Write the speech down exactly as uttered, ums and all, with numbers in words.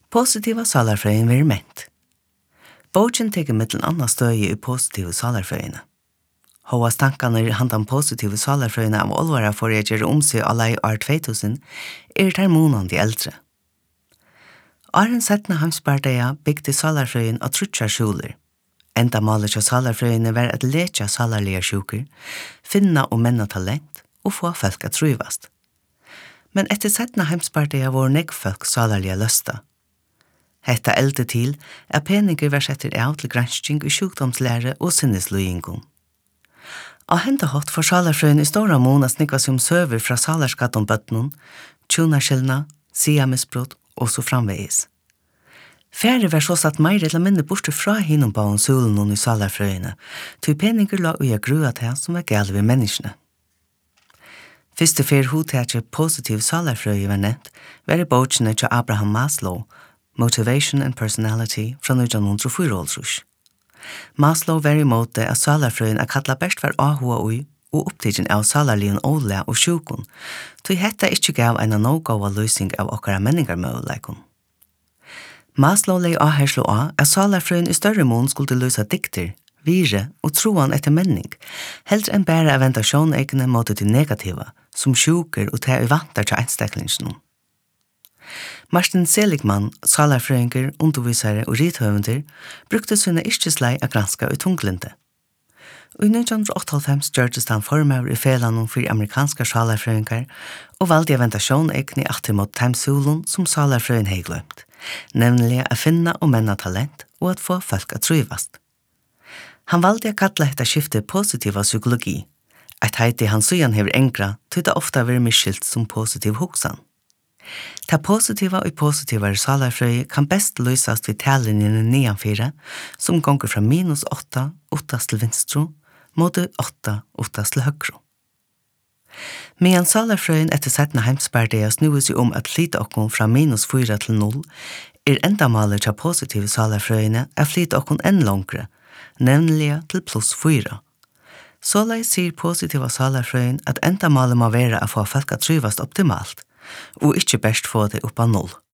Positiva salarfrøyen vil ment. Bogen teker mittlen anna støye i positive salarfrøyene. Hoa stankarna i handan positive salarfrøyene av olvara for jeg gjøre om seg alla i år tvåtusen er der månande eldre. Åren settna hamspardeia bygde salarfrøyen av trutjar sjuler. Enda malet av salarfrøyene var at letja salarlige sjuker, finna og menna talent og få folk at truvast. Men etter settna hamspardeia var negg folk salarlige løsta. Hetta elde til er peninger var setter av til gransking i sjukdomslære og sinnesløyingum. Av henda hatt for salarfrøyen i stora mån at snikva som søver fra salarskatton bøtnon, tjunaskillna, siamisbrott og så framvegis. Færre var så satt meir eller minne borte fra hinnom baun solen i salarfrøyene, til peninger la uja grua til som var gale ved menneskene. Fyrste fyr hodtetje positiv salarfrøye var nevnt, var i bøkene til Abraham Maslow, Motivation and Personality fra nitjan hundrað og fýraoghálvtrýss. Maslow var i måte at salarfrøyen er kalla best var ahua ui og opptidgen av salarligen åle og sjukun, til hetta ikkje gav en någåa løsning av okkara menningarmøvleikon. Maslow lei aherslo av at salarfrøyen i større mån skulle løsa dikter, vire og troan etter menning, heldre enn bæra av ventasjoneikene måte til negativa, som sjuker og ta i vantar til einstaklingsnum. Martin Seligman, salarfrøyinger, undervisare og rithøvender, brukte sine yrkeslei a granska i tunglinde. I nitjan áttaoghálvfems gjørtes han formøver i felanum for amerikanska salarfrøyinger og valgte av ventasjoneikene atter mot teimsulun som salarfrøyin hei glømt, nemlig a finna og menna talent og at få folk at truvast. Han valgte a kalla hetta skifte positiva psykologi, et heiti han sujan hever engra, til det ofta vil miskilt som positiv hoksan. Ta positiva og positivare salarfrøy kan best løsast vid tallinjene neanfyra, som gonger fra minus åtta, åttas til vinstro, mot åtta, åttas til høgro. Medan salarfrøyen etter settna heimspardeia snuer seg om at flyta okkom fra minus fyra til null, er enda maler til positive salarfrøyene at flyta okkom enn longre, nemlig til pluss fyra. Såleis sier positiva salarfrøyen at enda maler må være å få folk at trivast optimalt, og ikkje best få det oppa null.